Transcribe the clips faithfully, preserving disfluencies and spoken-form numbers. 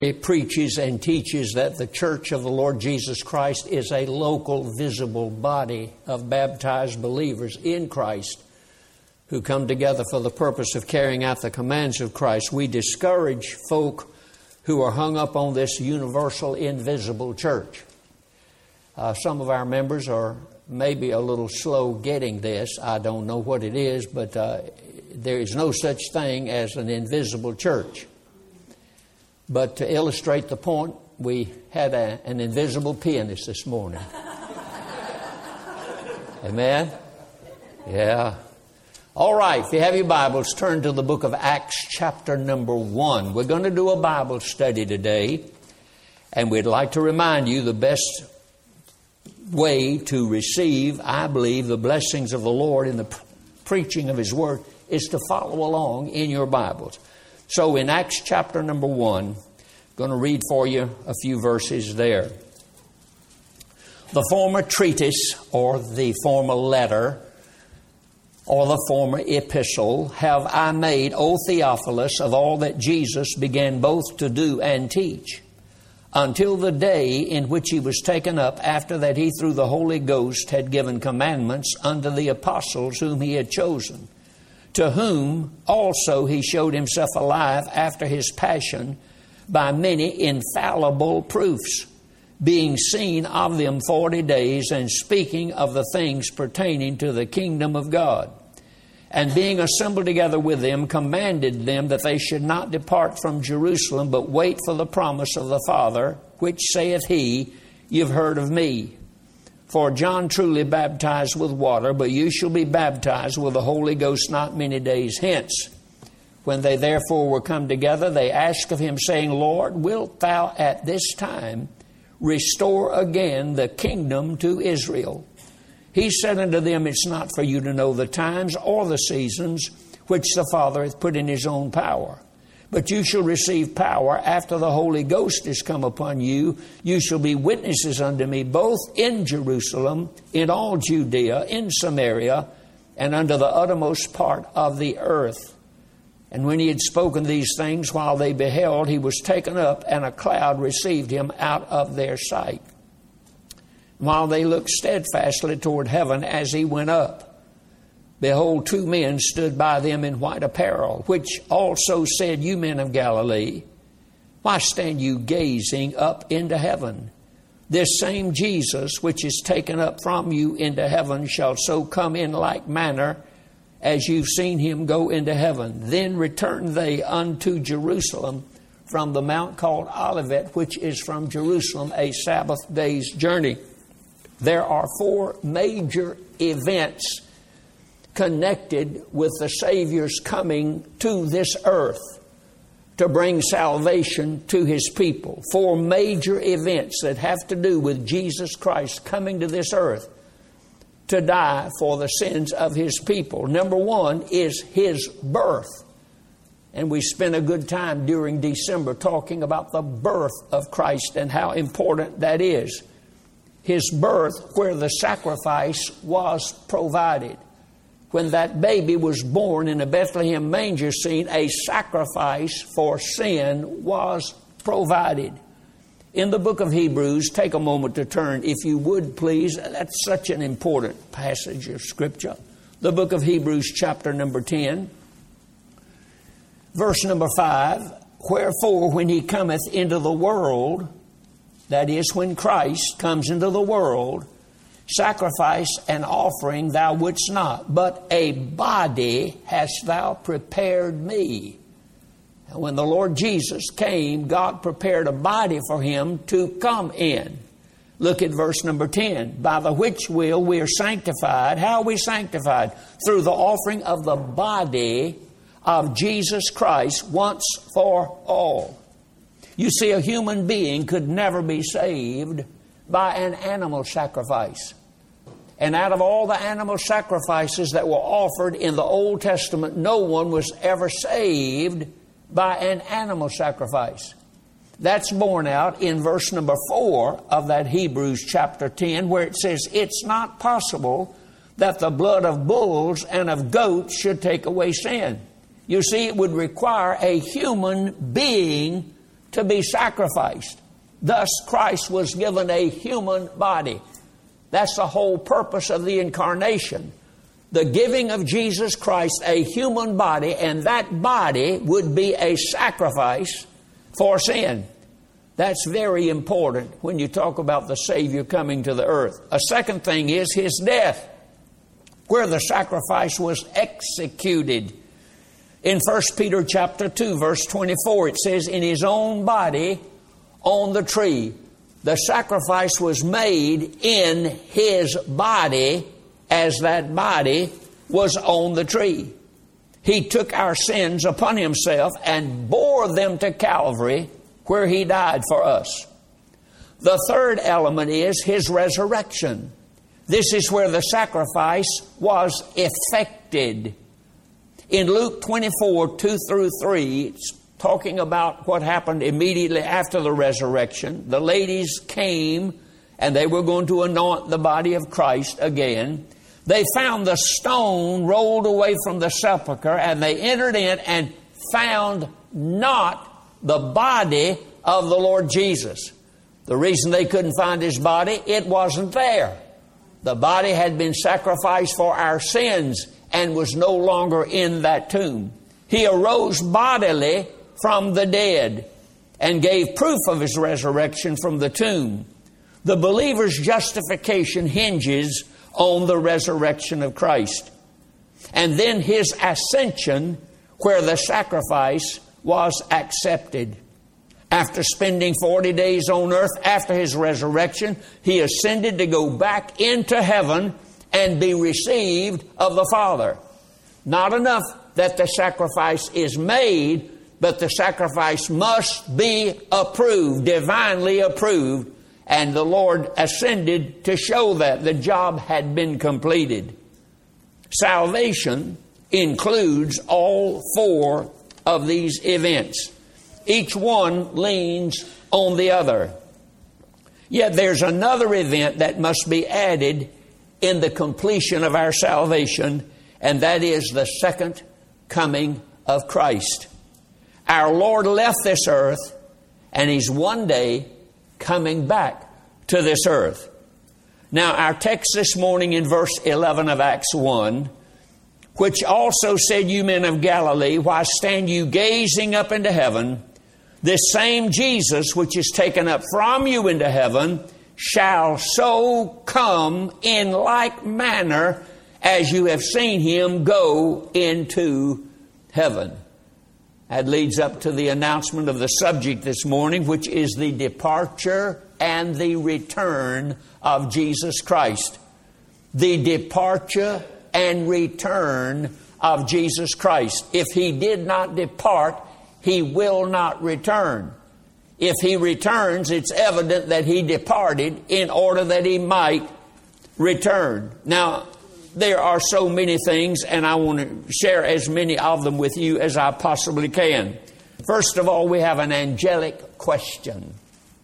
It preaches and teaches that the Church of the Lord Jesus Christ is a local, visible body of baptized believers in Christ who come together for the purpose of carrying out the commands of Christ. We discourage folk who are hung up on this universal, invisible church. Uh, some of our members are maybe a little slow getting this. I don't know what it is, but uh, there is no such thing as an invisible church. But to illustrate the point, we had a, an invisible pianist this morning. Amen? Yeah. All right, if you have your Bibles, turn to the book of Acts chapter number one. We're going to do a Bible study today, and we'd like to remind you the best way to receive, I believe, the blessings of the Lord in the preaching of His Word is to follow along in your Bibles. So in Acts chapter number one, I'm going to read for you a few verses there. The former treatise, or the former letter, or the former epistle, have I made, O Theophilus, of all that Jesus began both to do and teach, until the day in which He was taken up, after that He through the Holy Ghost had given commandments unto the apostles whom He had chosen, to whom also He showed Himself alive after His passion by many infallible proofs, being seen of them forty days, and speaking of the things pertaining to the kingdom of God. And being assembled together with them, commanded them that they should not depart from Jerusalem, but wait for the promise of the Father, which saith He, You've heard of me. For John truly baptized with water, but you shall be baptized with the Holy Ghost not many days hence. When they therefore were come together, they asked of Him, saying, Lord, wilt Thou at this time restore again the kingdom to Israel? He said unto them, It's not for you to know the times or the seasons which the Father hath put in His own power. But you shall receive power after the Holy Ghost is come upon you. You shall be witnesses unto me both in Jerusalem, in all Judea, in Samaria, and unto the uttermost part of the earth. And when He had spoken these things, while they beheld, He was taken up, and a cloud received Him out of their sight. While they looked steadfastly toward heaven as He went up, behold, two men stood by them in white apparel, which also said, You men of Galilee, why stand you gazing up into heaven? This same Jesus, which is taken up from you into heaven, shall so come in like manner as you've seen Him go into heaven. Then returned they unto Jerusalem from the mount called Olivet, which is from Jerusalem a Sabbath day's journey. There are four major events connected with the Savior's coming to this earth to bring salvation to His people. Four major events that have to do with Jesus Christ coming to this earth to die for the sins of His people. Number one is His birth. And we spent a good time during December talking about the birth of Christ and how important that is. His birth, where the sacrifice was provided. When that baby was born in a Bethlehem manger scene, a sacrifice for sin was provided. In the book of Hebrews, take a moment to turn, if you would please. That's such an important passage of Scripture. The book of Hebrews, chapter number ten, verse number five. Wherefore, when He cometh into the world, that is, when Christ comes into the world, sacrifice and offering thou wouldst not, but a body hast thou prepared me. And when the Lord Jesus came, God prepared a body for Him to come in. Look at verse number ten. By the which will we are sanctified. How are we sanctified? Through the offering of the body of Jesus Christ once for all. You see, a human being could never be saved by an animal sacrifice. And out of all the animal sacrifices that were offered in the Old Testament, no one was ever saved by an animal sacrifice. That's borne out in verse number four of that Hebrews chapter ten, where it says, It's not possible that the blood of bulls and of goats should take away sin. You see, it would require a human being to be sacrificed. Thus, Christ was given a human body. That's the whole purpose of the incarnation. The giving of Jesus Christ a human body, and that body would be a sacrifice for sin. That's very important when you talk about the Savior coming to the earth. A second thing is His death, where the sacrifice was executed. In First Peter chapter two, verse twenty-four, it says, in His own body on the tree. The sacrifice was made in His body as that body was on the tree. He took our sins upon Himself and bore them to Calvary, where He died for us. The third element is His resurrection. This is where the sacrifice was effected. In Luke twenty-four, two through three, it's talking about what happened immediately after the resurrection. The ladies came and they were going to anoint the body of Christ again. They found the stone rolled away from the sepulchre, and they entered in and found not the body of the Lord Jesus. The reason they couldn't find His body, it wasn't there. The body had been sacrificed for our sins and was no longer in that tomb. He arose bodily from the dead and gave proof of His resurrection from the tomb. The believer's justification hinges on the resurrection of Christ. And then His ascension, where the sacrifice was accepted. After spending forty days on earth after His resurrection, He ascended to go back into heaven and be received of the Father. Not enough that the sacrifice is made, but the sacrifice must be approved, divinely approved. And the Lord ascended to show that the job had been completed. Salvation includes all four of these events. Each one leans on the other. Yet there's another event that must be added in the completion of our salvation, and that is the second coming of Christ. Our Lord left this earth, and He's one day coming back to this earth. Now, our text this morning in verse eleven of Acts one, which also said, you men of Galilee, why stand you gazing up into heaven? This same Jesus, which is taken up from you into heaven, shall so come in like manner as you have seen Him go into heaven. That leads up to the announcement of the subject this morning, which is the departure and the return of Jesus Christ. The departure and return of Jesus Christ. If He did not depart, He will not return. If He returns, it's evident that He departed in order that He might return. Now, there are so many things, and I want to share as many of them with you as I possibly can. First of all, we have an angelic question.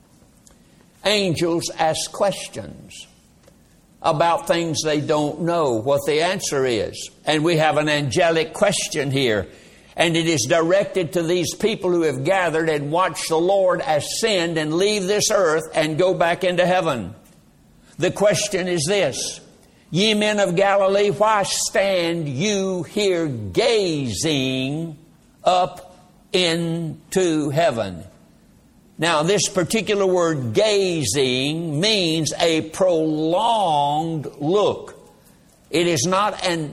Angels ask questions about things they don't know what the answer is. And we have an angelic question here. And it is directed to these people who have gathered and watched the Lord ascend and leave this earth and go back into heaven. The question is this: ye men of Galilee, why stand you here gazing up into heaven? Now, this particular word gazing means a prolonged look. It is not a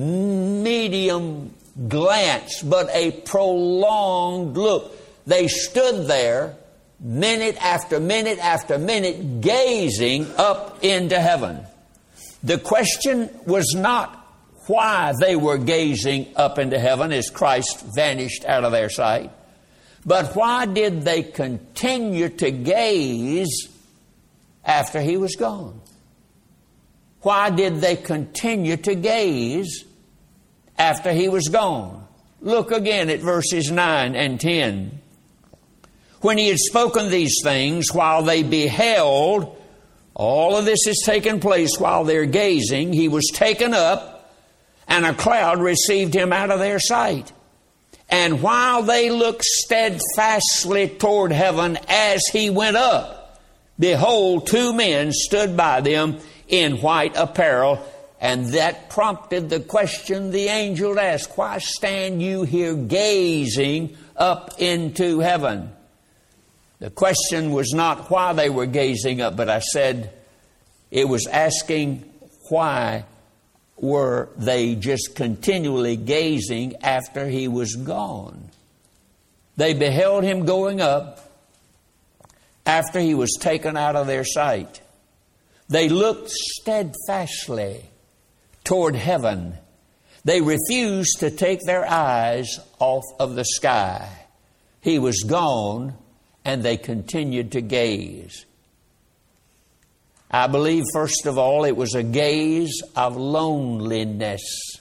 medium glance, but a prolonged look. They stood there minute after minute after minute gazing up into heaven. The question was not why they were gazing up into heaven as Christ vanished out of their sight, but why did they continue to gaze after He was gone? Why did they continue to gaze after He was gone? Look again at verses nine and ten. When He had spoken these things, while they beheld, all of this has taken place while they're gazing, He was taken up, and a cloud received Him out of their sight. And while they looked steadfastly toward heaven as he went up, behold, two men stood by them in white apparel. And that prompted the question the angel asked, why stand you here gazing up into heaven? The question was not why they were gazing up, but I said it was asking why were they just continually gazing after he was gone. They beheld him going up after he was taken out of their sight. They looked steadfastly toward heaven. They refused to take their eyes off of the sky. He was gone, and they continued to gaze. I believe, first of all, it was a gaze of loneliness.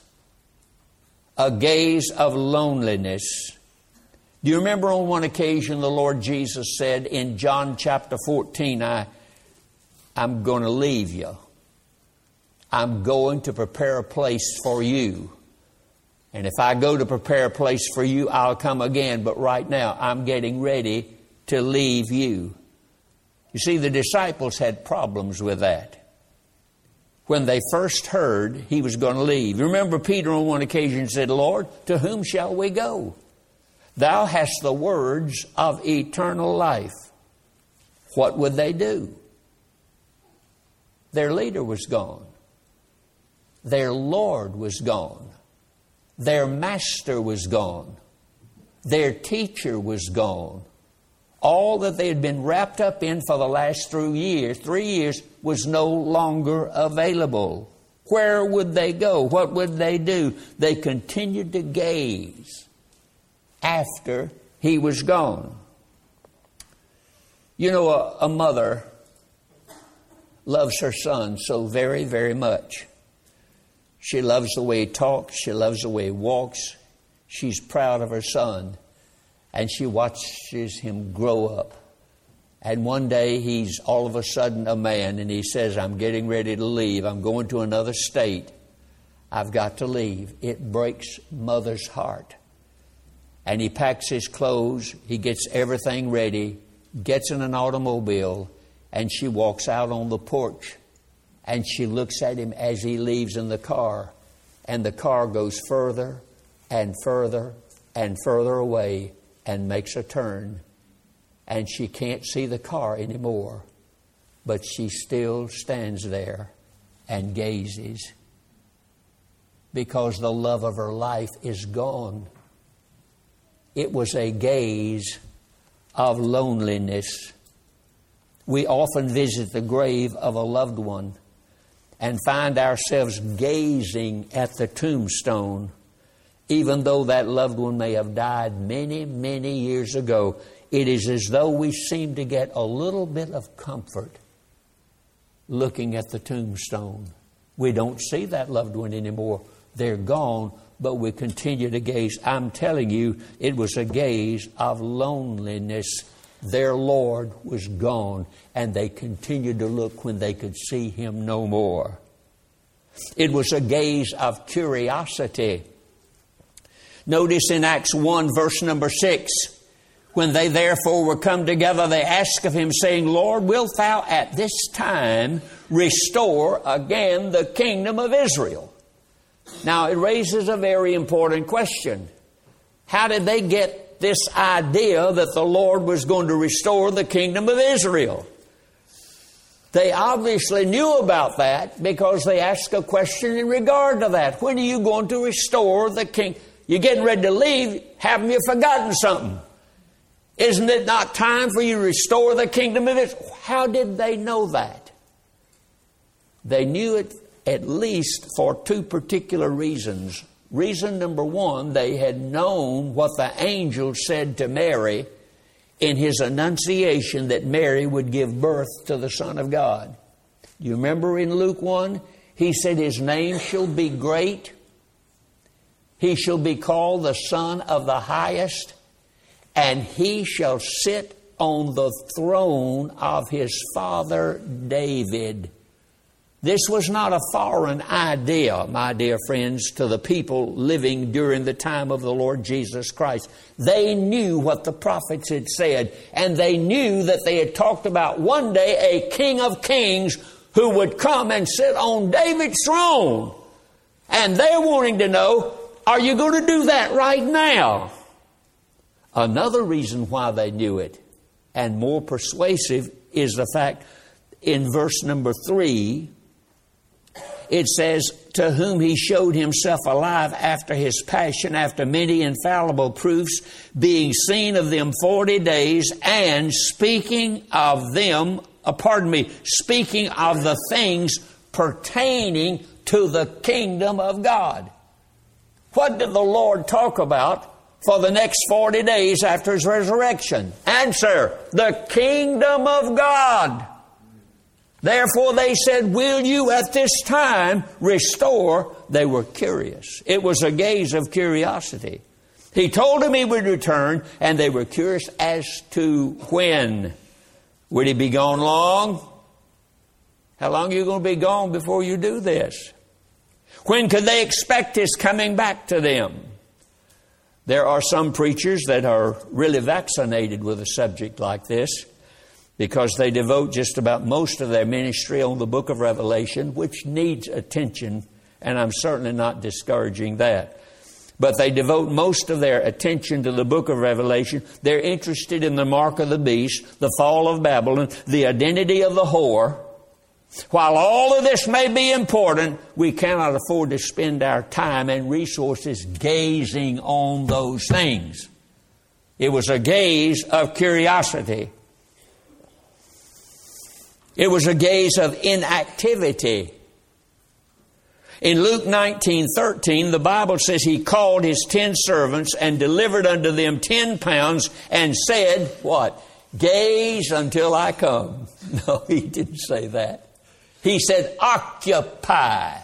A gaze of loneliness. Do you remember on one occasion the Lord Jesus said in John chapter fourteen, I, I'm going to leave you. I'm going to prepare a place for you. And if I go to prepare a place for you, I'll come again. But right now, I'm getting ready to leave you. You see, the disciples had problems with that. When they first heard he was going to leave. Remember, Peter on one occasion said, Lord, to whom shall we go? Thou hast the words of eternal life. What would they do? Their leader was gone. Their Lord was gone. Their master was gone. Their teacher was gone. All that they had been wrapped up in for the last three years, three years was no longer available. Where would they go? What would they do? They continued to gaze after he was gone. You know, a, a mother loves her son so very, very much. She loves the way he talks. She loves the way he walks. She's proud of her son. And she watches him grow up. And one day he's all of a sudden a man and he says, I'm getting ready to leave. I'm going to another state. I've got to leave. It breaks mother's heart. And he packs his clothes. He gets everything ready, gets in an automobile, and she walks out on the porch. And she looks at him as he leaves in the car. And the car goes further and further and further away and makes a turn. And she can't see the car anymore. But she still stands there and gazes. Because the love of her life is gone. It was a gaze of loneliness. We often visit the grave of a loved one and find ourselves gazing at the tombstone, even though that loved one may have died many, many years ago. It is as though we seem to get a little bit of comfort looking at the tombstone. We don't see that loved one anymore. They're gone, but we continue to gaze. I'm telling you, it was a gaze of loneliness. Their Lord was gone, and they continued to look when they could see him no more. It was a gaze of curiosity. Notice in Acts one, verse number six, when they therefore were come together, they asked of him, saying, Lord, wilt thou at this time restore again the kingdom of Israel? Now, it raises a very important question. How did they get this idea that the Lord was going to restore the kingdom of Israel? They obviously knew about that because they asked a question in regard to that. When are you going to restore the king? You're getting ready to leave. Haven't you forgotten something? Isn't it not time for you to restore the kingdom of Israel? How did they know that? They knew it at least for two particular reasons. Reason number one, they had known what the angel said to Mary in his annunciation that Mary would give birth to the Son of God. You remember in Luke one, he said his name shall be great. He shall be called the Son of the Highest, and he shall sit on the throne of his father David. This was not a foreign idea, my dear friends, to the people living during the time of the Lord Jesus Christ. They knew what the prophets had said, and they knew that they had talked about one day a King of Kings who would come and sit on David's throne. And they're wanting to know, are you going to do that right now? Another reason why they knew it, and more persuasive, is the fact in verse number three, it says, to whom he showed himself alive after his passion, after many infallible proofs, being seen of them forty days, and speaking of them, uh, pardon me, speaking of the things pertaining to the kingdom of God. What did the Lord talk about for the next forty days after His resurrection? Answer, the kingdom of God. Therefore they said, will you at this time restore? They were curious. It was a gaze of curiosity. He told them He would return, and they were curious as to when. Would He be gone long? How long are you going to be gone before you do this? When could they expect His coming back to them? There are some preachers that are really vaccinated with a subject like this, because they devote just about most of their ministry on the book of Revelation, which needs attention, and I'm certainly not discouraging that. But they devote most of their attention to the book of Revelation. They're interested in the mark of the beast, the fall of Babylon, the identity of the whore. While all of this may be important, we cannot afford to spend our time and resources gazing on those things. It was a gaze of curiosity. It was a gaze of inactivity. In Luke nineteen thirteen, the Bible says He called His ten servants and delivered unto them ten pounds and said, what? Gaze until I come. No, He didn't say that. He said, occupy.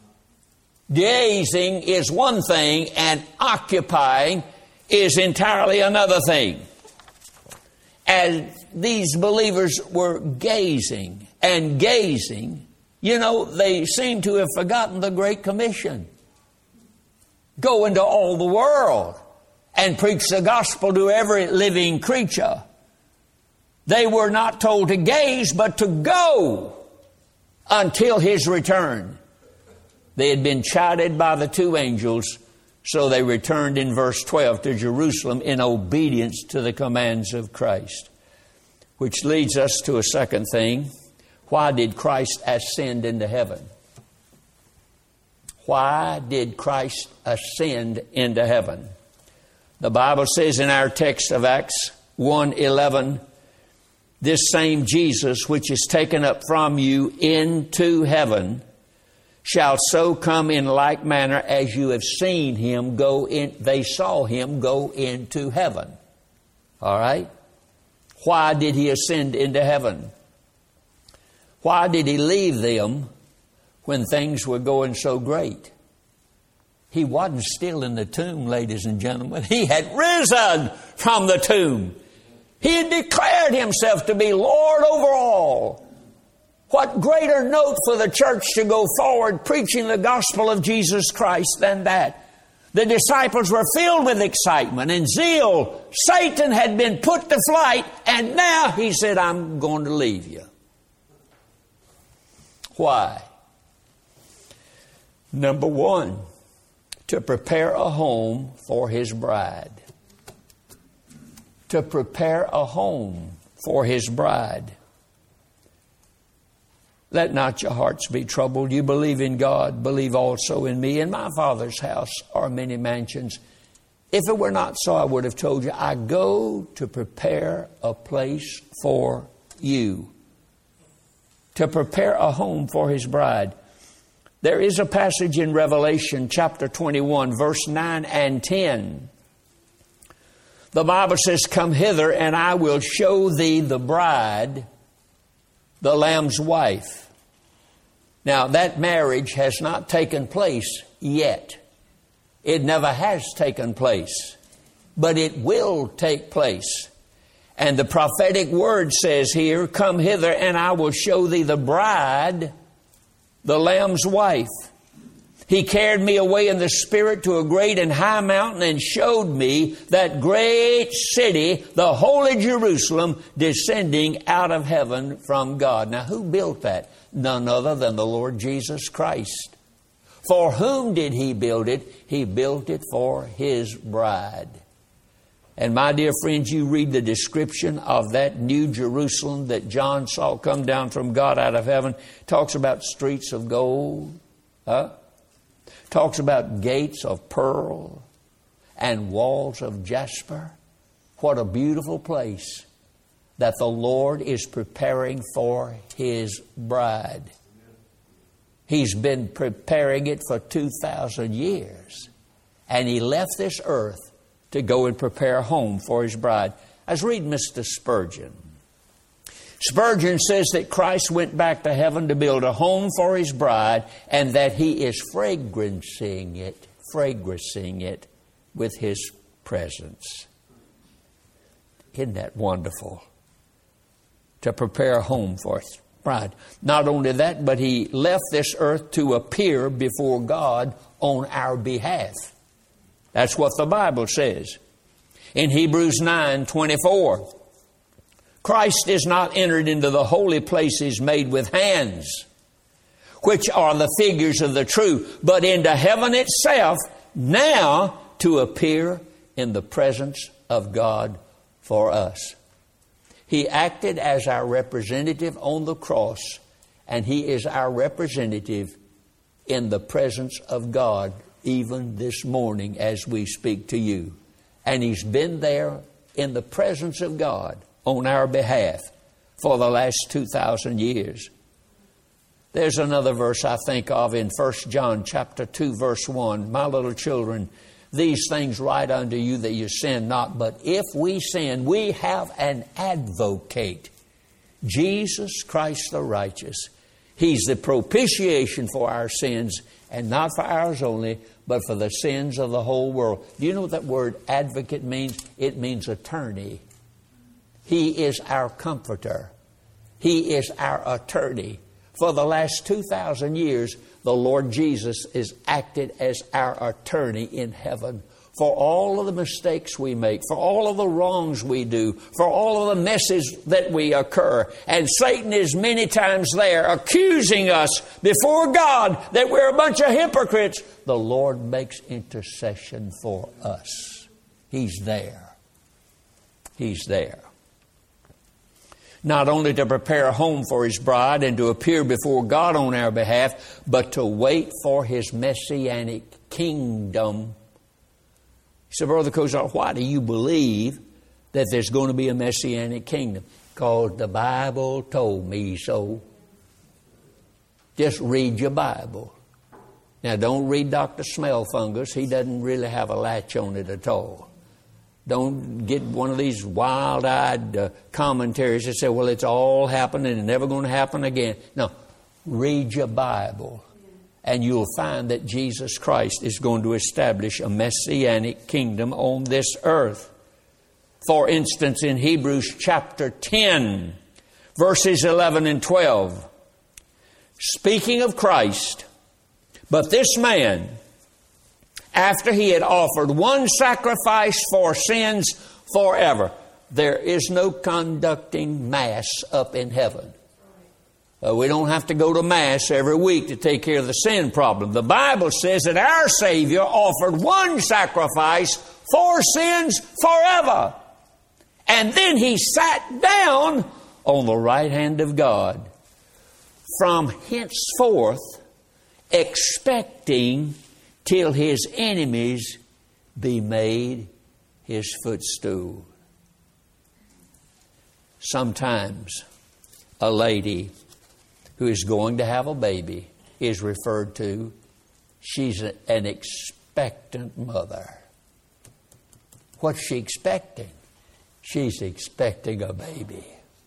Gazing is one thing, and occupying is entirely another thing. And these believers were gazing and gazing. You know, they seem to have forgotten the Great Commission. Go into all the world and preach the gospel to every living creature. They were not told to gaze, but to go until His return. They had been chided by the two angels, so they returned in verse twelve to Jerusalem in obedience to the commands of Christ. Which leads us to a second thing. Why did Christ ascend into heaven? Why did Christ ascend into heaven? The Bible says in our text of Acts one eleven, this same Jesus which is taken up from you into heaven shall so come in like manner as you have seen Him go in. They saw Him go into heaven. All right? Why did He ascend into heaven? Why did He leave them when things were going so great? He wasn't still in the tomb, ladies and gentlemen. He had risen from the tomb. He had declared Himself to be Lord over all. What greater note for the church to go forward preaching the gospel of Jesus Christ than that? The disciples were filled with excitement and zeal. Satan had been put to flight, and now He said, I'm going to leave you. Why? Number one, to prepare a home for His bride. To prepare a home for His bride. Let not your hearts be troubled. You believe in God, believe also in me. In my Father's house are many mansions. If it were not so, I would have told you, I go to prepare a place for you. To prepare a home for His bride. There is a passage in Revelation chapter twenty-one, verse nine and ten. The Bible says, come hither and I will show thee the bride, the Lamb's wife. Now, that marriage has not taken place yet. It never has taken place. But it will take place. And the prophetic word says here, come hither and I will show thee the bride, the Lamb's wife. He carried me away in the Spirit to a great and high mountain and showed me that great city, the holy Jerusalem, descending out of heaven from God. Now, who built that? None other than the Lord Jesus Christ. For whom did He build it? He built it for His bride. And my dear friends, you read the description of that new Jerusalem that John saw come down from God out of heaven. Talks about streets of gold. Huh? Talks about gates of pearl and walls of jasper. What a beautiful place that the Lord is preparing for His bride. He's been preparing it for two thousand years. And He left this earth to go and prepare a home for His bride. I was reading Mister Spurgeon. Spurgeon says that Christ went back to heaven to build a home for His bride, and that He is fragrancing it, fragrancing it with His presence. Isn't that wonderful? To prepare a home for His bride. Not only that, but He left this earth to appear before God on our behalf. That's what the Bible says. In Hebrews nine twenty-four, Christ is not entered into the holy places made with hands, which are the figures of the true, but into heaven itself, now to appear in the presence of God for us. He acted as our representative on the cross, and He is our representative in the presence of God even this morning as we speak to you. And He's been there in the presence of God on our behalf for the last two thousand years. There's another verse I think of in First John chapter two, verse one. My little children, these things write unto you that you sin not. But if we sin, we have an advocate, Jesus Christ the righteous. He's the propitiation for our sins, and not for ours only, but for the sins of the whole world. Do you know what that word advocate means? It means attorney. He is our comforter. He is our attorney. For the last two thousand years, the Lord Jesus has acted as our attorney in heaven for all of the mistakes we make, for all of the wrongs we do, for all of the messes that we occur. And Satan is many times there accusing us before God that we're a bunch of hypocrites. The Lord makes intercession for us. He's there. He's there. Not only to prepare a home for His bride and to appear before God on our behalf, but to wait for His messianic kingdom. So, Brother Kozar, why do you believe that there's going to be a messianic kingdom? Because the Bible told me so. Just read your Bible. Now, don't read Doctor Smellfungus. He doesn't really have a latch on it at all. Don't get one of these wild-eyed uh, commentaries that say, well, it's all happening and never going to happen again. No, read your Bible, and you'll find that Jesus Christ is going to establish a messianic kingdom on this earth. For instance, in Hebrews chapter ten, verses eleven and twelve, speaking of Christ, but this man, after He had offered one sacrifice for sins forever. There is no conducting Mass up in heaven. Uh, we don't have to go to Mass every week to take care of the sin problem. The Bible says that our Savior offered one sacrifice for sins forever. And then He sat down on the right hand of God. From henceforth, expecting till His enemies be made His footstool. Sometimes a lady who is going to have a baby is referred to, she's an expectant mother. What's she expecting? She's expecting a baby.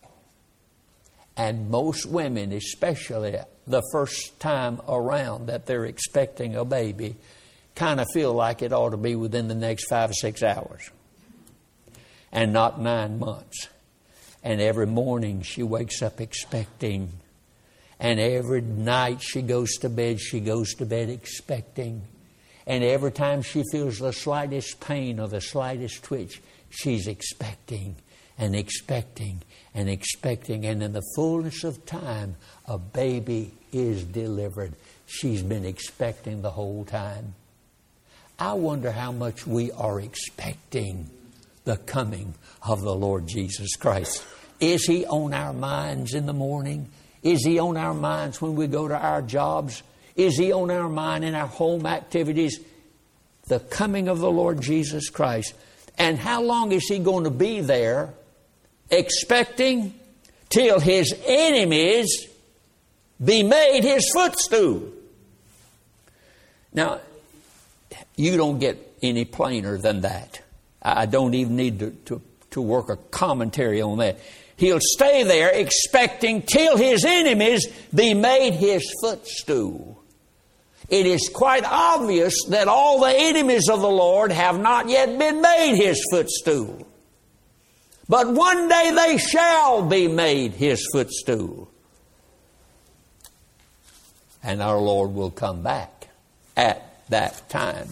And most women, especially the first time around that they're expecting a baby, kind of feel like it ought to be within the next five or six hours and not nine months. And every morning she wakes up expecting. And every night she goes to bed, she goes to bed expecting. And every time she feels the slightest pain or the slightest twitch, she's expecting and expecting and expecting. And in the fullness of time, a baby is delivered. She's been expecting the whole time. I wonder how much we are expecting the coming of the Lord Jesus Christ. Is He on our minds in the morning? Is He on our minds when we go to our jobs? Is He on our mind in our home activities? The coming of the Lord Jesus Christ. And how long is He going to be there expecting? Till His enemies be made His footstool. Now, you don't get any plainer than that. I don't even need to, to, to work a commentary on that. He'll stay there expecting till His enemies be made His footstool. It is quite obvious that all the enemies of the Lord have not yet been made His footstool. But one day they shall be made His footstool. And our Lord will come back at that time.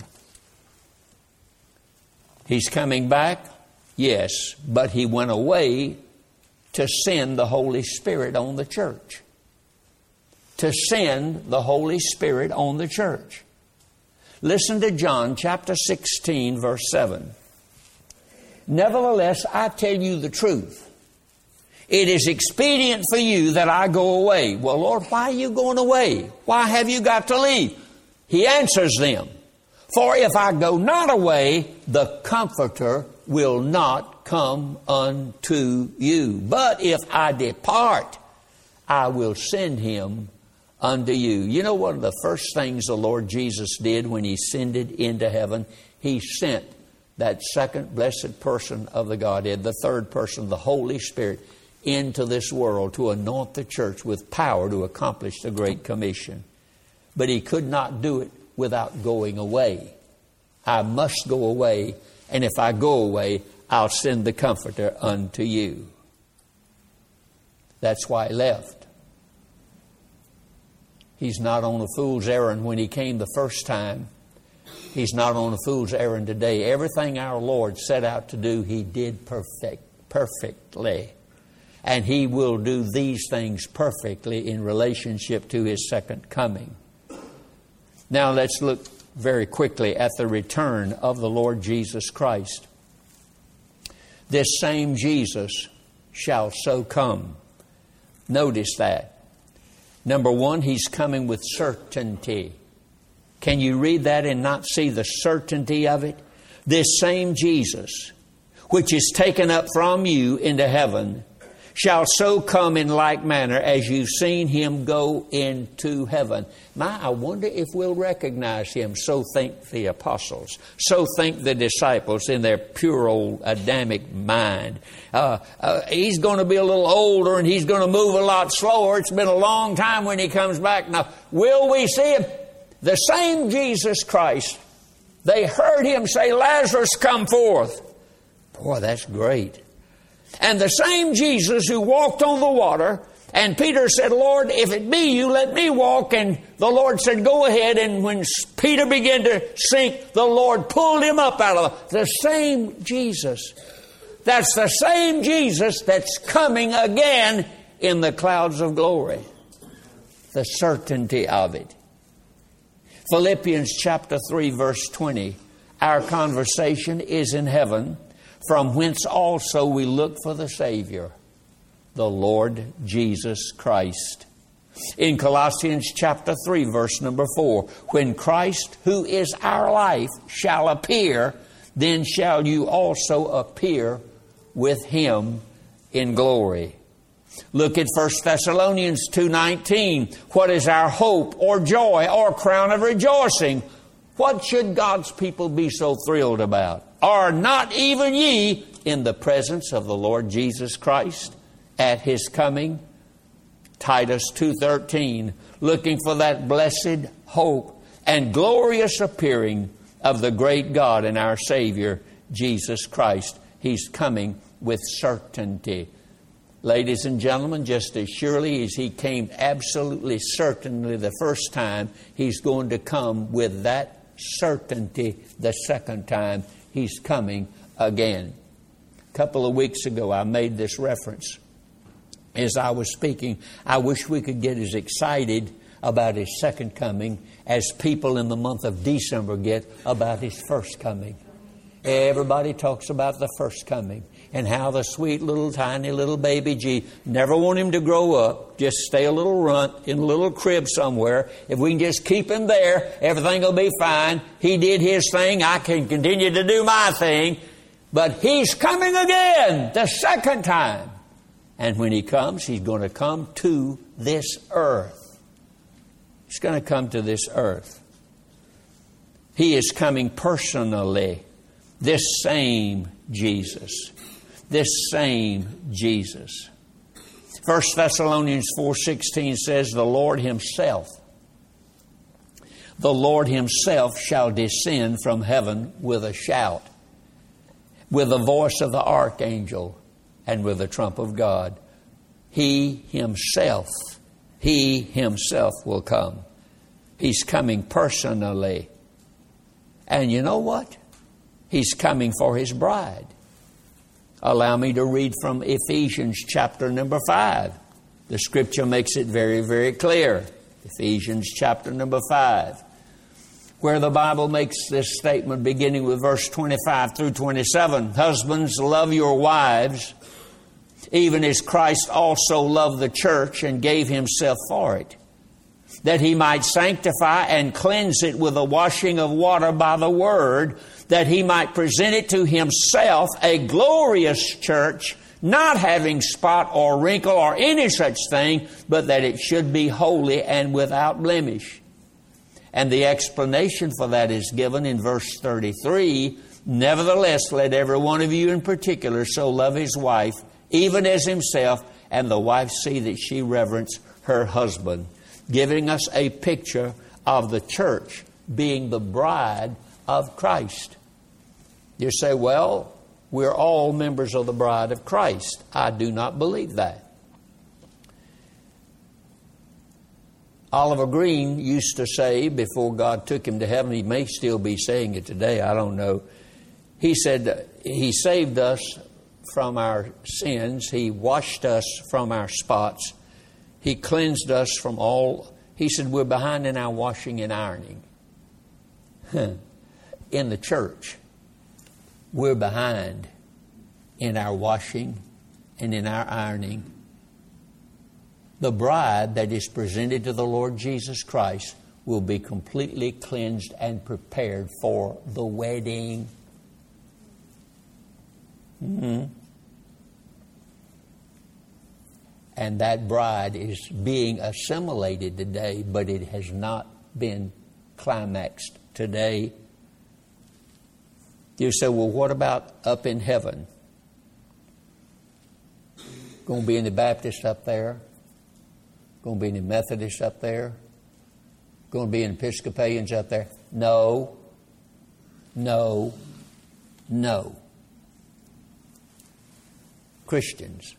He's coming back, yes, but He went away to send the Holy Spirit on the church. To send the Holy Spirit on the church. Listen to John chapter sixteen, verse seven. Nevertheless, I tell you the truth. It is expedient for you that I go away. Well, Lord, why are you going away? Why have you got to leave? He answers them. For if I go not away, the Comforter will not come unto you. But if I depart, I will send Him unto you. You know, one of the first things the Lord Jesus did when He ascended into heaven? He sent that second blessed person of the Godhead, the third person, the Holy Spirit, into this world to anoint the church with power to accomplish the Great Commission. But He could not do it without going away. I must go away, and if I go away, I'll send the Comforter unto you. That's why He left. He's not on a fool's errand when He came the first time. He's not on a fool's errand today. Everything our Lord set out to do, He did perfect, perfectly. And He will do these things perfectly in relationship to His second coming. Now let's look very quickly at the return of the Lord Jesus Christ. This same Jesus shall so come. Notice that. Number one, He's coming with certainty. Can you read that and not see the certainty of it? This same Jesus, which is taken up from you into heaven, shall so come in like manner as you've seen Him go into heaven. My, I wonder if we'll recognize Him. So think the apostles. So think the disciples in their pure old Adamic mind. Uh, uh, he's going to be a little older and He's going to move a lot slower. It's been a long time when He comes back. Now, will we see Him? The same Jesus Christ. They heard Him say, Lazarus, come forth. Boy, that's great. And the same Jesus who walked on the water, and Peter said, Lord, if it be You, let me walk. And the Lord said, go ahead. And when Peter began to sink, the Lord pulled him up out of the, the same Jesus. That's the same Jesus that's coming again in the clouds of glory. The certainty of it. Philippians chapter three, verse twenty. Our conversation is in heaven, from whence also we look for the Savior, the Lord Jesus Christ. In Colossians chapter three, verse number four, when Christ, who is our life, shall appear, then shall you also appear with Him in glory. Look at First Thessalonians two nineteen. What is our hope or joy or crown of rejoicing? What should God's people be so thrilled about? Are not even ye in the presence of the Lord Jesus Christ at His coming? Titus two thirteen, looking for that blessed hope and glorious appearing of the great God and our Savior, Jesus Christ. He's coming with certainty. Ladies and gentlemen, just as surely as He came absolutely certainly the first time, He's going to come with that certainty the second time. He's coming again. A couple of weeks ago, I made this reference. As I was speaking, I wish we could get as excited about His second coming as people in the month of December get about His first coming. Everybody talks about the first coming and how the sweet little tiny little baby G, never want him to grow up, just stay a little runt in a little crib somewhere. If we can just keep him there, everything will be fine. He did his thing, I can continue to do my thing. But He's coming again, the second time. And when He comes, He's going to come to this earth. He's going to come to this earth. He is coming personally. This same Jesus. This same Jesus. First Thessalonians four sixteen says, the Lord Himself, the Lord Himself shall descend from heaven with a shout, with the voice of the archangel, and with the trump of God. He Himself, He Himself will come. He's coming personally. And you know what? He's coming for His bride. Allow me to read from Ephesians chapter number five. The Scripture makes it very, very clear. Ephesians chapter number five, where the Bible makes this statement beginning with verse twenty-five through twenty-seven. Husbands, love your wives, even as Christ also loved the church and gave Himself for it, that He might sanctify and cleanse it with the washing of water by the Word, that He might present it to Himself a glorious church, not having spot or wrinkle or any such thing, but that it should be holy and without blemish. And the explanation for that is given in verse thirty-three. Nevertheless, let every one of you in particular so love his wife, even as himself, and the wife see that she reverence her husband. Giving us a picture of the church being the bride of Christ. You say, well, we're all members of the bride of Christ. I do not believe that. Oliver Green used to say before God took him to heaven, he may still be saying it today, I don't know. He said He saved us from our sins. He washed us from our spots. He cleansed us from all. He said we're behind in our washing and ironing. In the church, we're behind in our washing and in our ironing. The bride that is presented to the Lord Jesus Christ will be completely cleansed and prepared for the wedding. Mm-hmm. And that bride is being assimilated today, but it has not been climaxed today. You say, well, what about up in heaven? Going to be any Baptists up there? Going to be any Methodists up there? Going to be any Episcopalians up there? No. No. No. Christians.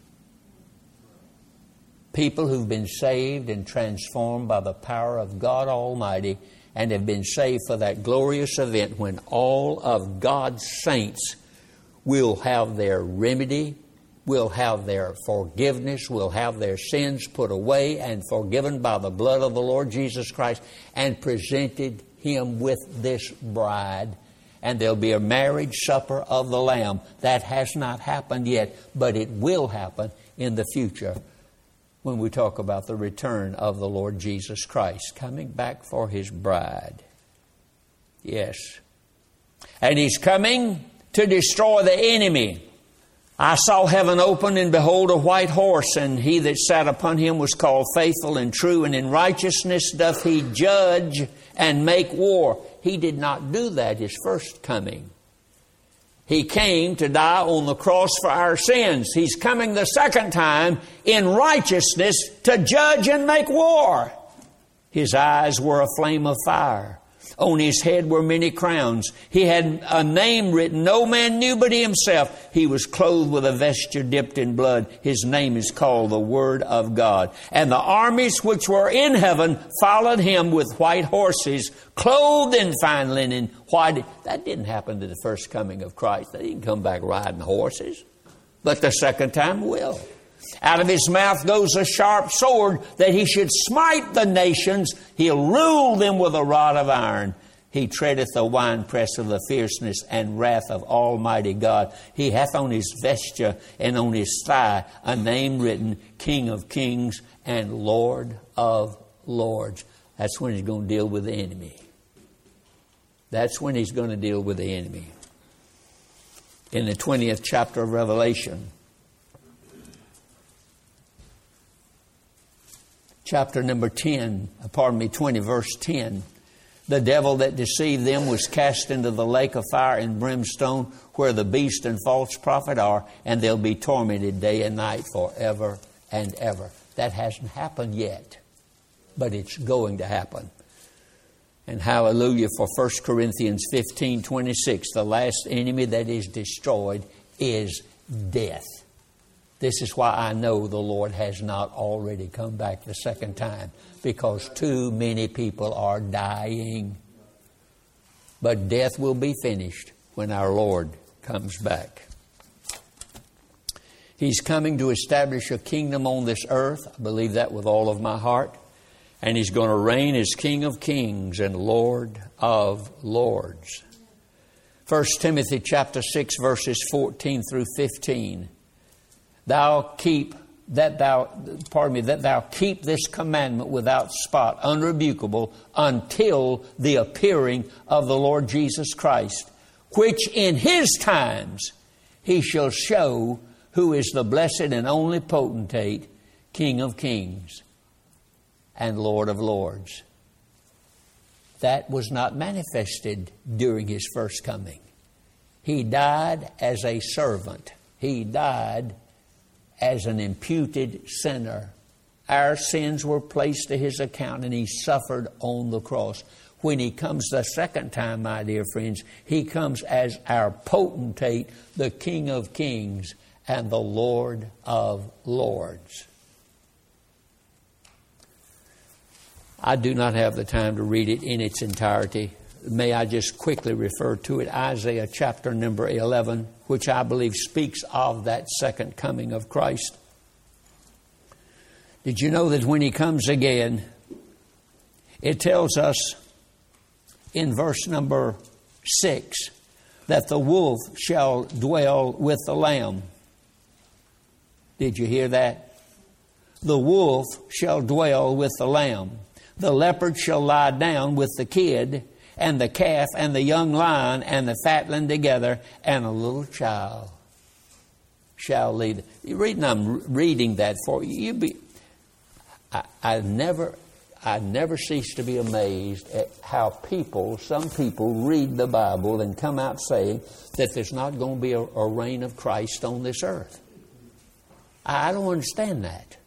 People who've been saved and transformed by the power of God Almighty and have been saved for that glorious event when all of God's saints will have their remedy, will have their forgiveness, will have their sins put away and forgiven by the blood of the Lord Jesus Christ, and presented Him with this bride. And there'll be a marriage supper of the Lamb. That has not happened yet, but it will happen in the future when we talk about the return of the Lord Jesus Christ, coming back for His bride. Yes. And He's coming to destroy the enemy. I saw heaven open, and behold a white horse, and He that sat upon him was called Faithful and True, and in righteousness doth He judge and make war. He did not do that His first coming. He came to die on the cross for our sins. He's coming the second time in righteousness to judge and make war. His eyes were a flame of fire. On his head were many crowns. He had a name written no man knew but he himself. He was clothed with a vesture dipped in blood. His name is called the Word of God. And the armies which were in heaven followed him with white horses, clothed in fine linen. Why did, that didn't happen to the first coming of Christ. They didn't come back riding horses. But the second time will. Out of his mouth goes a sharp sword, that he should smite the nations. He'll rule them with a rod of iron. He treadeth the winepress of the fierceness and wrath of Almighty God. He hath on his vesture and on his thigh a name written, King of Kings and Lord of Lords. That's when he's going to deal with the enemy. That's when he's going to deal with the enemy. In the twentieth chapter of Revelation, chapter number ten, pardon me, twenty, verse ten. The devil that deceived them was cast into the lake of fire and brimstone, where the beast and false prophet are, and they'll be tormented day and night forever and ever. That hasn't happened yet, but it's going to happen. And hallelujah for First Corinthians fifteen twenty-six. The last enemy that is destroyed is death. This is why I know the Lord has not already come back the second time, because too many people are dying. But death will be finished when our Lord comes back. He's coming to establish a kingdom on this earth. I believe that with all of my heart. And He's going to reign as King of Kings and Lord of Lords. First Timothy chapter six, verses fourteen through fifteen. Thou keep that thou pardon me that thou keep this commandment without spot, unrebukable, until the appearing of the Lord Jesus Christ, which in His times He shall show who is the blessed and only potentate, King of Kings and Lord of Lords. That was not manifested during His first coming. He died as a servant. He died as an imputed sinner. Our sins were placed to His account, and He suffered on the cross. When He comes the second time, my dear friends, He comes as our potentate, the King of Kings and the Lord of Lords. I do not have the time to read it in its entirety. May I just quickly refer to it? Isaiah chapter number eleven, which I believe speaks of that second coming of Christ. Did you know that when He comes again, it tells us in verse number six that the wolf shall dwell with the lamb. Did you hear that? The wolf shall dwell with the lamb. The leopard shall lie down with the kid, and the calf and the young lion and the fatling together, and a little child shall lead. You're reading, I'm reading that for you. You be, I, I never, I never cease to be amazed at how people, some people read the Bible and come out saying that there's not going to be a, a reign of Christ on this earth. I, I don't understand that.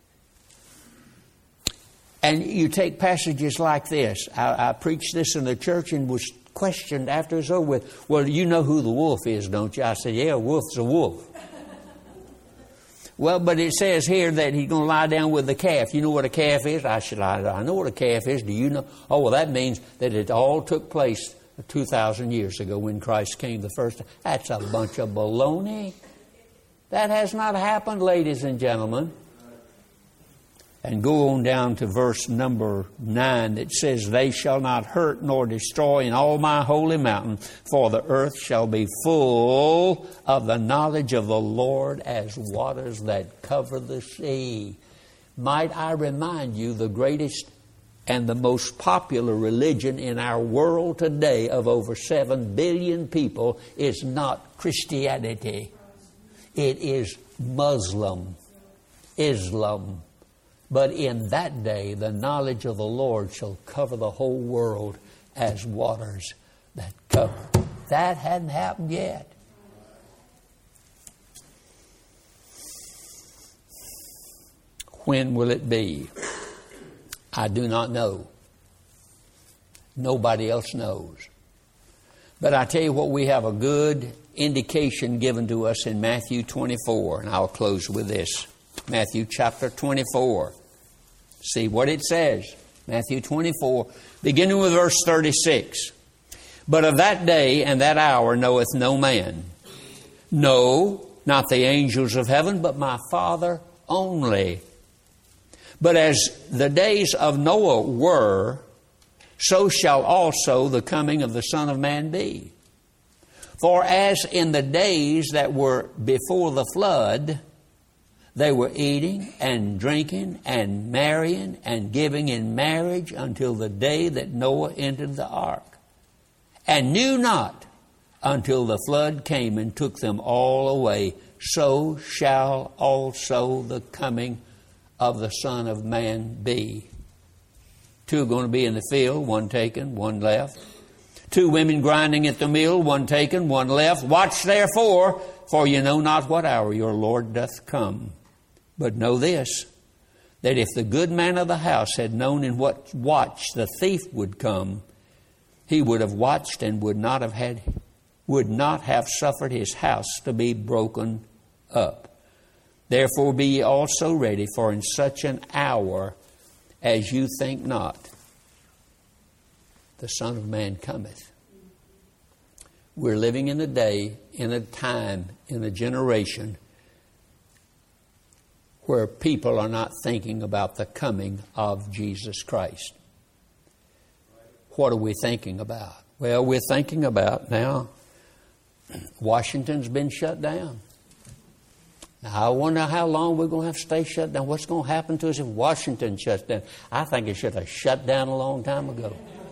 And you take passages like this. I, I preached this in the church and was questioned after it was over with. Well, you know who the wolf is, don't you? I said, yeah, a wolf's a wolf. Well, but it says here that he's going to lie down with the calf. You know what a calf is? I said, I, I know what a calf is. Do you know? Oh, well, that means that it all took place two thousand years ago when Christ came the first time. That's a bunch of baloney. That has not happened, ladies and gentlemen. And go on down to verse number nine that says, they shall not hurt nor destroy in all my holy mountain, for the earth shall be full of the knowledge of the Lord as waters that cover the sea. Might I remind you, the greatest and the most popular religion in our world today of over seven billion people is not Christianity. It is Muslim, Islam. But in that day, the knowledge of the Lord shall cover the whole world as waters that cover. That hadn't happened yet. When will it be? I do not know. Nobody else knows. But I tell you what, we have a good indication given to us in Matthew twenty-four, and I'll close with this. Matthew chapter twenty-four. See what it says. Matthew twenty-four, beginning with verse thirty-six. But of that day and that hour knoweth no man. No, not the angels of heaven, but my Father only. But as the days of Noah were, so shall also the coming of the Son of Man be. For as in the days that were before the flood, they were eating and drinking and marrying and giving in marriage until the day that Noah entered the ark, and knew not until the flood came and took them all away. So shall also the coming of the Son of Man be. Two are going to be in the field, one taken, one left. Two women grinding at the mill, one taken, one left. Watch therefore, for you know not what hour your Lord doth come. But know this, that if the good man of the house had known in what watch the thief would come, he would have watched and would not have had, would not have suffered his house to be broken up. Therefore be ye also ready, for in such an hour as you think not, the Son of Man cometh. We're living in a day, in a time, in a generation where people are not thinking about the coming of Jesus Christ. What are we thinking about? Well, we're thinking about now, Washington's been shut down. Now, I wonder how long we're going to have to stay shut down. What's going to happen to us if Washington shuts down? I think it should have shut down a long time ago.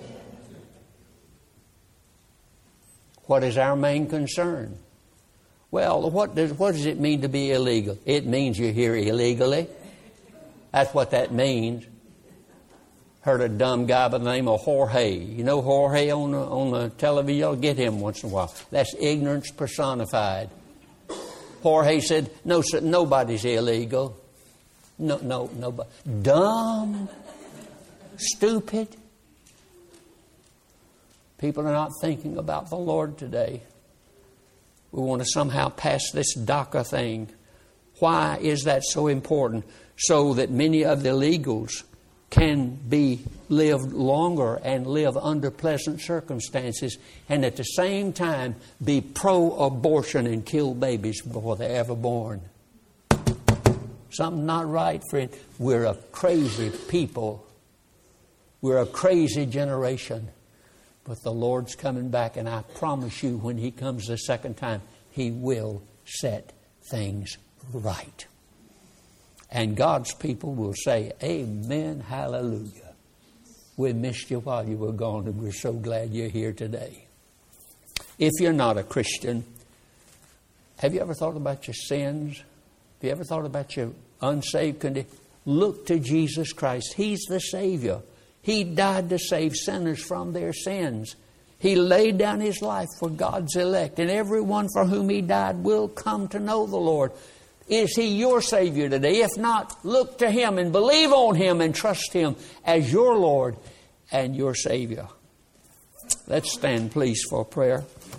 What is our main concern? Well, what does, what does it mean to be illegal? It means you're here illegally. That's what that means. Heard a dumb guy by the name of Jorge. You know Jorge on the, on the television? You'll get him once in a while. That's ignorance personified. Jorge said, no, sir, nobody's illegal. No, no, nobody. Dumb. Stupid. People are not thinking about the Lord today. We want to somehow pass this DACA thing. Why is that so important? So that many of the illegals can be lived longer and live under pleasant circumstances, and at the same time be pro-abortion and kill babies before they're ever born. Something not right, friend. We're a crazy people. We're a crazy generation. But the Lord's coming back, and I promise you, when He comes the second time, He will set things right. And God's people will say, amen, hallelujah. We missed you while you were gone, and we're so glad you're here today. If you're not a Christian, have you ever thought about your sins? Have you ever thought about your unsaved condition? Look to Jesus Christ. He's the Savior. He died to save sinners from their sins. He laid down His life for God's elect, and everyone for whom He died will come to know the Lord. Is He your Savior today? If not, look to Him and believe on Him and trust Him as your Lord and your Savior. Let's stand, please, for prayer.